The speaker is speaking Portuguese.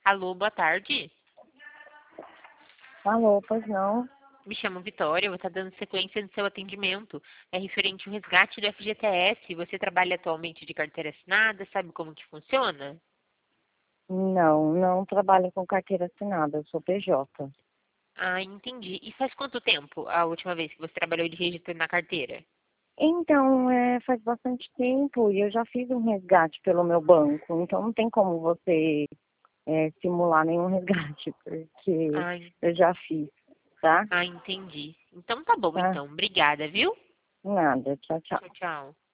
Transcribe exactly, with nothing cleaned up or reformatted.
Alô, boa tarde. Alô, pois não? Me chamo Vitória, vou estar dando sequência no seu atendimento. É referente ao resgate do F G T S. Você trabalha atualmente de carteira assinada, sabe como que funciona? Não, não trabalho com carteira assinada, eu sou P J. Ah, entendi. E faz quanto tempo a última vez que você trabalhou de registro na carteira? Então, é, faz bastante tempo e eu já fiz um resgate pelo meu banco, então não tem como você é, simular nenhum resgate, porque Ah, en- eu já fiz, tá? ah, entendi. Então tá bom, Tá? então. Obrigada, viu? Nada, tchau, tchau. Tchau, tchau.